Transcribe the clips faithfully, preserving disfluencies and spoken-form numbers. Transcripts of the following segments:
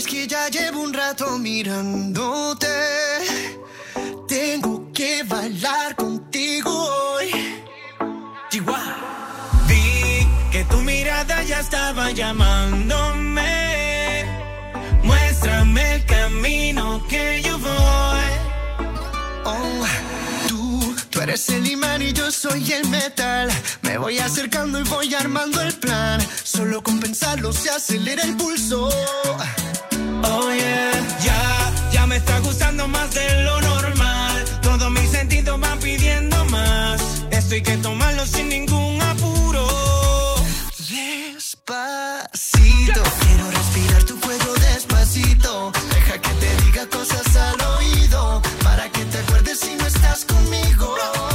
Es que ya llevo un rato mirándote. Tengo que bailar contigo hoy. Chihuahua. Vi que tu mirada ya estaba llamándome. Muéstrame el camino que yo voy. Oh, tú, tú eres el imán y yo soy el metal. Me voy acercando y voy armando el plan. Solo con pensarlo se acelera el pulso. Oh yeah, ya, ya me está gustando más de lo normal. Todos mis sentidos van pidiendo más. Esto hay que tomarlo sin ningún apuro. Despacito, quiero respirar tu cuello despacito. Deja que te diga cosas al oído, para que te acuerdes si no estás conmigo.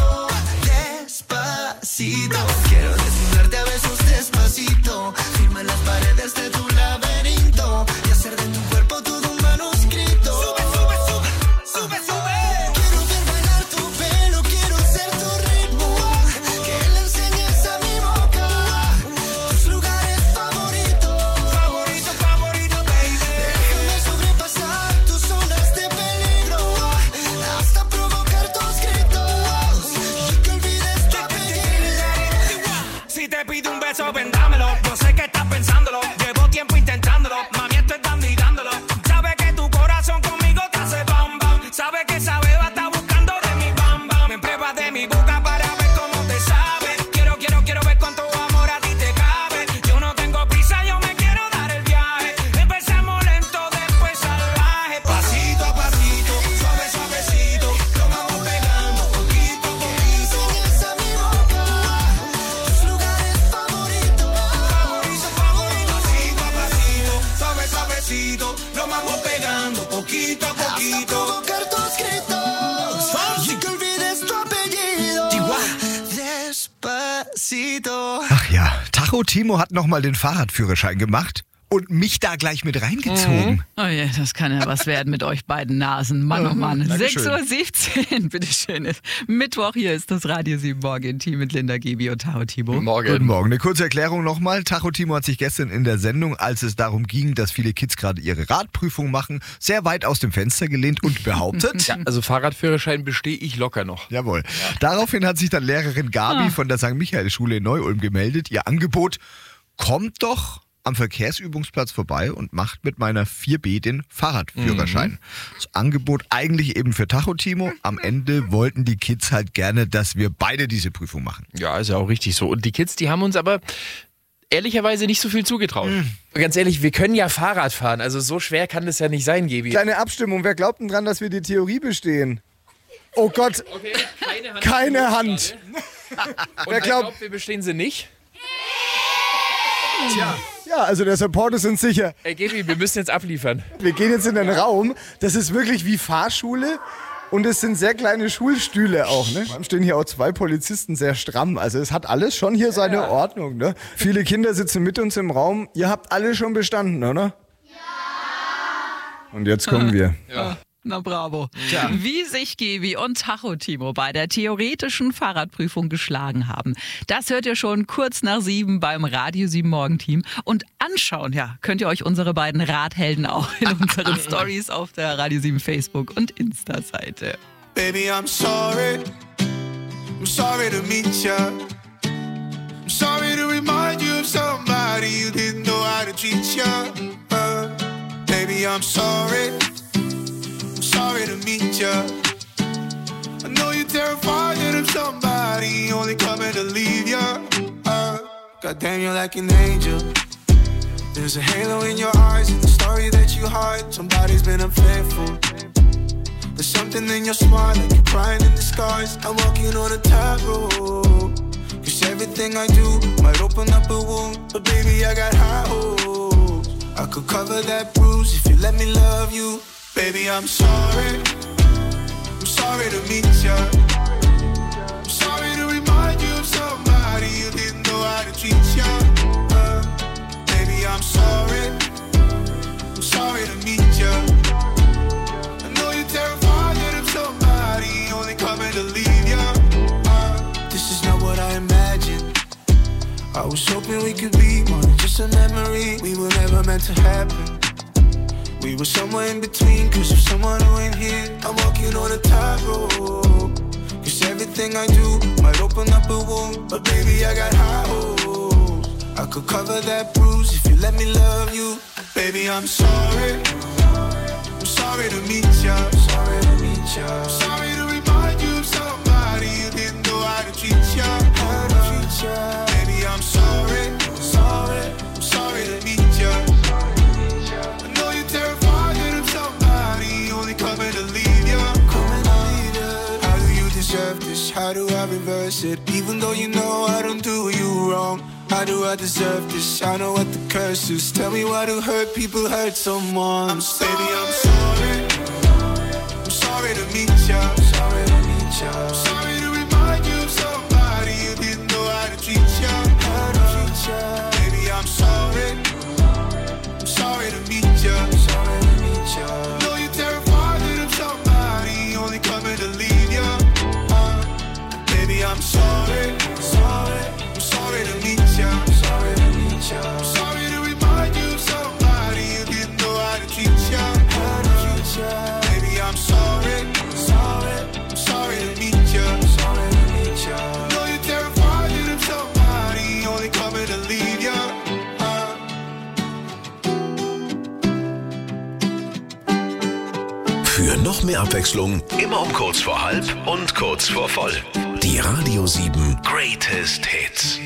Despacito, quiero desnudarte a besos despacito. Firma las paredes de tu laberinto y hacer de tu cuerpo todo un manuscrito. Sube, sube, sube, sube, sube. Quiero ver bailar tu pelo, quiero ser tu ritmo. Que le enseñes a mi boca tus lugares favoritos. Favorito, favorito, baby. Déjame sobrepasar tus zonas de peligro hasta provocar tus gritos y que olvides tu apellido. Si te pido un beso, vendámelo. Yo sé que estás pensándolo. Llevo tiempo intentándolo. Mami, estoy dando y dándolo. Sabe que tu corazón conmigo te hace bam bam. Sabe que esa beba está buscando de mi bam bam. Me pruebas de mi boca para ver cómo te sabe. Quiero, quiero, quiero ver cuánto amor a ti te cabe. Yo no tengo prisa, yo me quiero dar el viaje. Empezamos lento, después salvaje. Pasito a pasito, suave, suavecito. Lo vamos pegando poquito a poquito. Enseñes a mi boca tus lugares favoritos. Favorito, favorito, pasito a pasito, suave, suavecito. Lo vamos pegando poquito a Hasta poquito. provocar tus gritos y que olvides tu apellido. Despacito. Ach ja, Tacho Timo hat nochmal den Fahrradführerschein gemacht und mich da gleich mit reingezogen. Oh ja, das kann ja was werden mit euch beiden Nasen. Mann, oh Mann. Dankeschön. sechs Uhr siebzehn, bitteschön. Mittwoch, hier ist das Radio sieben Morgen-Team mit Linda Gibi und Tacho Timo. Morgen. Guten Morgen. Eine kurze Erklärung nochmal. Tacho Timo hat sich gestern in der Sendung, als es darum ging, dass viele Kids gerade ihre Radprüfung machen, sehr weit aus dem Fenster gelehnt und behauptet. Ja, also Fahrradführerschein bestehe ich locker noch. Jawohl. Daraufhin hat sich dann Lehrerin Gabi Ah. von der Sankt Michael-Schule in Neu-Ulm gemeldet. Ihr Angebot: kommt doch am Verkehrsübungsplatz vorbei und macht mit meiner vier B den Fahrradführerschein. Mhm. Das Angebot eigentlich eben für Tacho Timo. Am Ende wollten die Kids halt gerne, dass wir beide diese Prüfung machen. Ja, ist ja auch richtig so. Und die Kids, die haben uns aber ehrlicherweise nicht so viel zugetraut. Mhm. Ganz ehrlich, wir können ja Fahrrad fahren. Also so schwer kann das ja nicht sein, Gebi. Kleine Abstimmung, wer glaubt denn dran, dass wir die Theorie bestehen? Oh Gott, Okay, keine Hand. keine Hand. Und Wer glaubt- wir bestehen sie nicht? Ja, also der Support ist uns sicher. Ey, Gebi, wir müssen jetzt abliefern. Wir gehen jetzt in den Raum, das ist wirklich wie Fahrschule und es sind sehr kleine Schulstühle auch. Ne? Dann stehen hier auch zwei Polizisten sehr stramm, also es hat alles schon hier seine Ordnung. Ne? Viele Kinder sitzen mit uns im Raum, ihr habt alle schon bestanden, oder? Ja. Und jetzt kommen wir. Ja. Na bravo. Wie sich Gibi und Tacho Timo bei der theoretischen Fahrradprüfung geschlagen haben, das hört ihr schon kurz nach sieben beim Radio sieben Morgen-Team. Und anschauen, ja, könnt ihr euch unsere beiden Radhelden auch in unseren Stories auf der Radio sieben Facebook- und Insta-Seite. Baby, I'm sorry. I'm sorry to meet ya. I'm sorry to remind you of somebody you didn't know how to treat ya. Uh, baby, I'm sorry. I'm sorry to meet ya. I know you're terrified of somebody only coming to leave ya. Uh, goddamn, you're like an angel. There's a halo in your eyes and the story that you hide. Somebody's been unfaithful. There's something in your smile, like you're crying in disguise. I'm walking on a tightrope. Cause everything I do might open up a wound. But baby, I got high hopes. I could cover that bruise if you let me love you. Baby, I'm sorry. I'm sorry to meet ya. I'm sorry to remind you of somebody you didn't know how to treat ya. Uh, baby, I'm sorry. I'm sorry to meet ya. I know you're terrified of somebody only coming to leave ya. Uh, this is not what I imagined. I was hoping we could be more than just a memory. We were never meant to happen. We were somewhere in between, cause you're someone who ain't here. I'm walking on a tightrope, cause everything I do might open up a wound. But baby, I got high hopes. I could cover that bruise if you let me love you. Baby, I'm sorry. I'm sorry to meet ya. Sorry to meet ya. Sorry to remind you of somebody you didn't know how to treat ya. How to treat ya. Baby, I'm sorry. Sorry. I'm sorry to meet ya. I know you're terrified of somebody only coming to leave ya. Coming to leave ya. How do you deserve this? How do I reverse it? Even though you know I don't do you wrong. How do I deserve this? I know what the curse is. Tell me why do hurt people hurt someone? I'm sorry. Baby, I'm sorry. I'm sorry to meet ya. Sorry to meet ya. Sorry to remind you of somebody you didn't know how to treat ya. How to treat ya. Baby, I'm sorry. I'm sorry to meet ya. Sorry to meet ya. I know you're terrified of somebody only coming to leave ya. Uh, baby, I'm sorry. Sorry. I'm sorry to meet ya. Sorry to meet ya. I'm sorry to remind you of somebody you didn't know how to treat ya. How to treat ya. Baby, I'm sorry. Sorry. I'm sorry to meet ya. Sorry to meet ya. I know you're terrified of somebody only coming to leave ya. Uh. Für noch mehr Abwechslung, immer um kurz vor halb und kurz vor voll. Die Radio sieben Greatest Hits.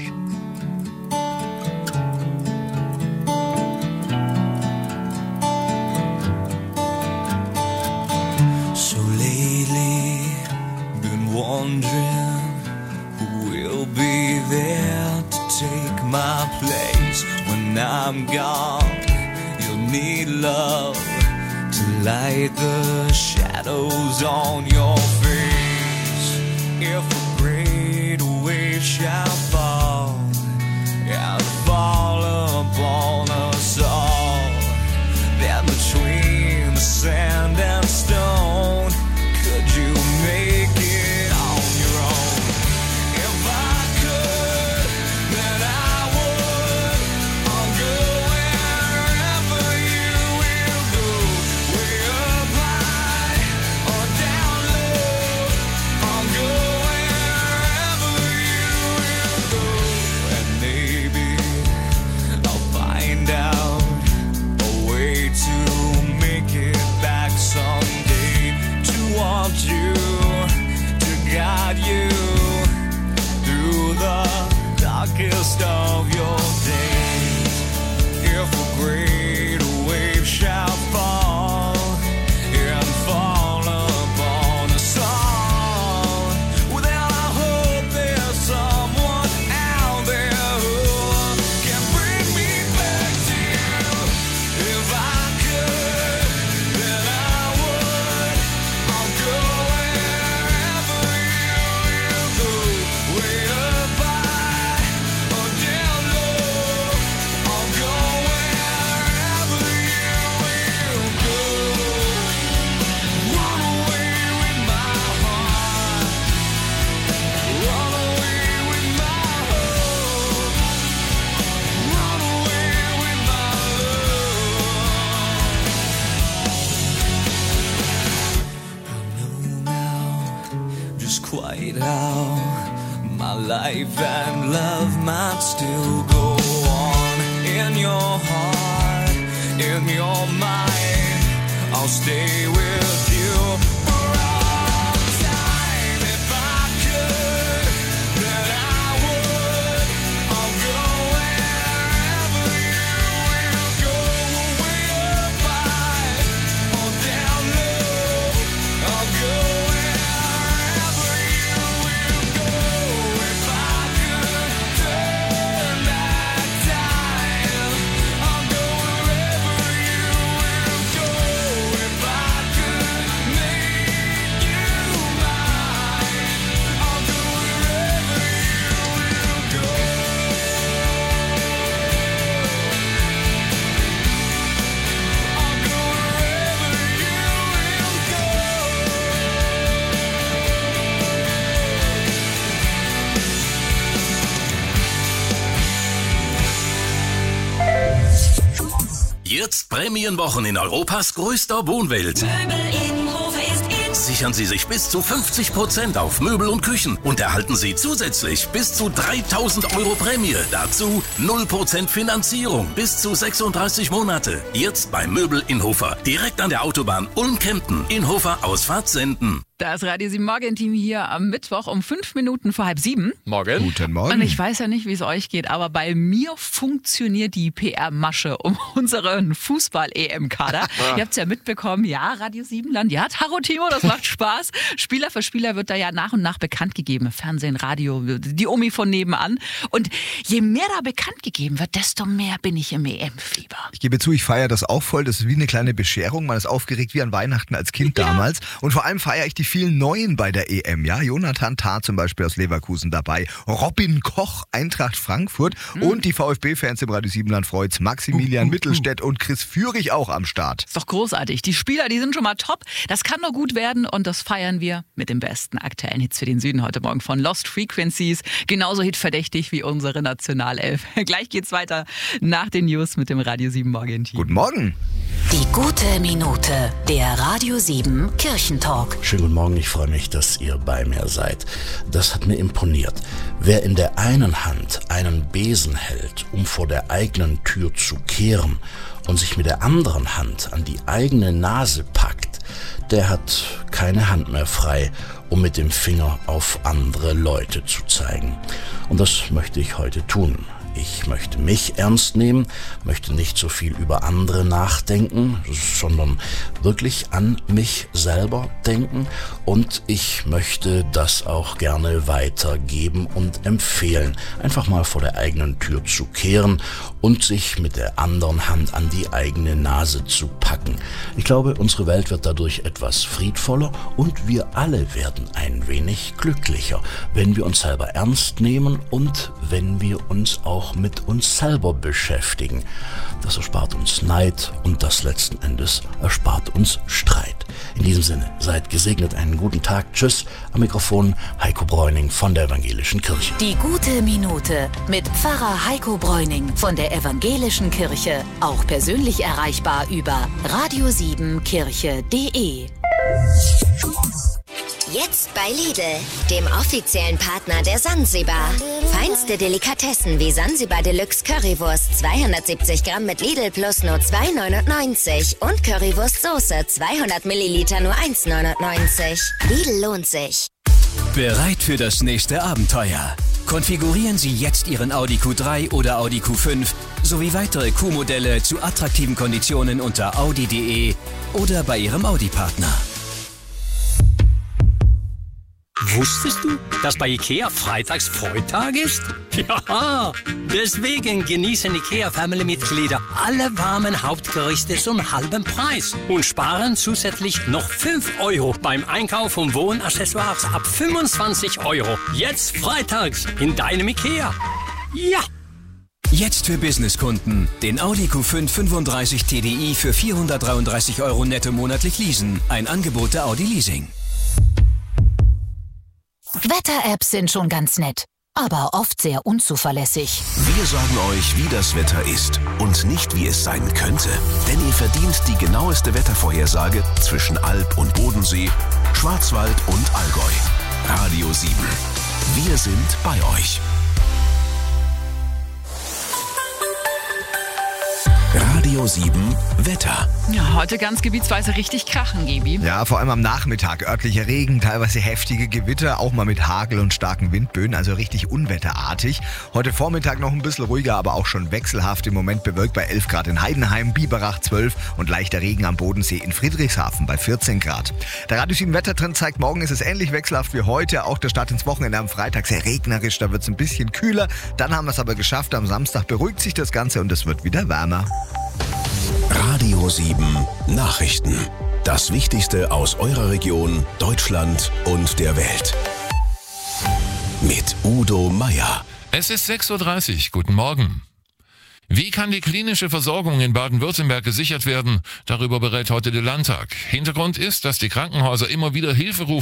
So lately, been wondering who will be there to take my place when I'm gone. You'll need love to light the shadows on your face. If a great wave shall fall and fall upon us all, then between the sand and stone, could you make it on your own? If I could, then I would. I'll go wherever you will go, way up high or down low. I'll go wherever you will go, and maybe I'll find out a way to make it back someday, to want you, to guide you through the darkest of your days. If a great wave shall fall and fall upon us all, well, then I hope there's someone out there who can bring me back to you. If I could, then I would. I'll go wherever you will go, way up high or down low. I'll go wherever you will go. Run away with my heart, run away with my hope, run away with my love. I know now just quite how my life and love might still go on. In your heart, in your mind, I'll stay with you for all time. If I could, then I would. I'll go wherever you will go, way up high or down low. I'll go wherever you will go. If I could turn back time, I'll go wherever you will go. If I could Jetzt Prämienwochen in Europas größter Wohnwelt. Sichern Sie sich bis zu fünfzig Prozent auf Möbel und Küchen und erhalten Sie zusätzlich bis zu dreitausend Euro Prämie. Dazu null Prozent Finanzierung bis zu sechsunddreißig Monate. Jetzt bei Möbel in Hofer. Direkt an der Autobahn Ulm-Kempten. In Hofer Ausfahrt Senden. Das Radio sieben Morgen-Team hier am Mittwoch um fünf Minuten vor halb sieben. Morgen. Guten Morgen. Und ich weiß ja nicht, wie es euch geht, aber bei mir funktioniert die P R-Masche um unseren Fußball-E M-Kader. Ihr habt es ja mitbekommen, ja, Radio Siebenland, ja, Tacho Timo, das macht Spaß. Spieler für Spieler wird da ja nach und nach bekannt gegeben. Fernsehen, Radio, die Omi von nebenan. Und je mehr da bekannt gegeben wird, desto mehr bin ich im E M-Fieber. Ich gebe zu, ich feiere das auch voll. Das ist wie eine kleine Bescherung. Man ist aufgeregt wie an Weihnachten als Kind Ja. damals. Und vor allem feiere ich die vielen Neuen bei der E M. Ja, Jonathan Tah zum Beispiel aus Leverkusen dabei. Robin Koch, Eintracht Frankfurt. Mhm. Und die VfB-Fans im Radio Siebenland freut's. Maximilian Uh, uh, uh. Mittelstädt und Chris Führig auch am Start. Ist doch großartig. Die Spieler, die sind schon mal top. Das kann nur gut werden und das feiern wir mit den besten aktuellen Hits für den Süden heute Morgen von Lost Frequencies. Genauso hitverdächtig wie unsere Nationalelf. Gleich geht's weiter nach den News mit dem Radio sieben Morgen-Team. Guten Morgen. Die gute Minute, der Radio sieben Kirchentalk. Schönen guten Morgen, ich freue mich, dass ihr bei mir seid. Das hat mir imponiert. Wer in der einen Hand einen Besen hält, um vor der eigenen Tür zu kehren und sich mit der anderen Hand an die eigene Nase packt, der hat keine Hand mehr frei, um mit dem Finger auf andere Leute zu zeigen. Und das möchte ich heute tun. Ich möchte mich ernst nehmen, möchte nicht so viel über andere nachdenken, sondern wirklich an mich selber denken und ich möchte das auch gerne weitergeben und empfehlen, einfach mal vor der eigenen Tür zu kehren und sich mit der anderen Hand an die eigene Nase zu packen. Ich glaube, unsere Welt wird dadurch etwas friedvoller und wir alle werden ein wenig glücklicher, wenn wir uns selber ernst nehmen und wenn wir uns auch mit uns selber beschäftigen. Das erspart uns Neid und das letzten Endes erspart uns Streit. In diesem Sinne, seid gesegnet, einen guten Tag. Tschüss, am Mikrofon Heiko Bräuning von der Evangelischen Kirche. Die gute Minute mit Pfarrer Heiko Bräuning von der Evangelischen Kirche. Auch persönlich erreichbar über radio sieben kirche punkt de. Jetzt bei Lidl, dem offiziellen Partner der Sansibar. Feinste Delikatessen wie Sansibar Deluxe Currywurst zweihundertsiebzig Gramm mit Lidl Plus nur zwei neunundneunzig und Currywurst Soße zweihundert Milliliter nur eins neunundneunzig. Lidl lohnt sich. Bereit für das nächste Abenteuer? Konfigurieren Sie jetzt Ihren Audi Q drei oder Audi Q fünf sowie weitere Q-Modelle zu attraktiven Konditionen unter audi punkt de oder bei Ihrem Audi-Partner. Wusstest du, dass bei IKEA freitags Freitag ist? Ja, deswegen genießen IKEA-Family-Mitglieder alle warmen Hauptgerichte zum halben Preis und sparen zusätzlich noch fünf Euro beim Einkauf von Wohnaccessoires ab fünfundzwanzig Euro. Jetzt freitags in deinem IKEA. Ja! Jetzt für Businesskunden den Audi Q fünf fünfunddreißig T D I für vierhundertdreiunddreißig Euro netto monatlich leasen. Ein Angebot der Audi Leasing. Wetter-Apps sind schon ganz nett, aber oft sehr unzuverlässig. Wir sagen euch, wie das Wetter ist und nicht, wie es sein könnte. Denn ihr verdient die genaueste Wettervorhersage zwischen Alb und Bodensee, Schwarzwald und Allgäu. Radio sieben. Wir sind bei euch. Radio sieben Wetter. Ja, heute ganz gebietsweise richtig krachen, Gebi. Ja, vor allem am Nachmittag. Örtlicher Regen, teilweise heftige Gewitter, auch mal mit Hagel und starken Windböen, also richtig unwetterartig. Heute Vormittag noch ein bisschen ruhiger, aber auch schon wechselhaft. Im Moment bewölkt bei elf Grad in Heidenheim, Biberach zwölf und leichter Regen am Bodensee in Friedrichshafen bei vierzehn Grad. Der Radio sieben Wettertrend zeigt, morgen ist es ähnlich wechselhaft wie heute. Auch der Start ins Wochenende am Freitag sehr regnerisch, da wird es ein bisschen kühler. Dann haben wir es aber geschafft. Am Samstag beruhigt sich das Ganze und es wird wieder wärmer. Radio sieben Nachrichten. Das Wichtigste aus eurer Region, Deutschland und der Welt. Mit Udo Meier. Es ist sechs Uhr dreißig. Guten Morgen. Wie kann die klinische Versorgung in Baden-Württemberg gesichert werden? Darüber berät heute der Landtag. Hintergrund ist, dass die Krankenhäuser immer wieder Hilfe rufen.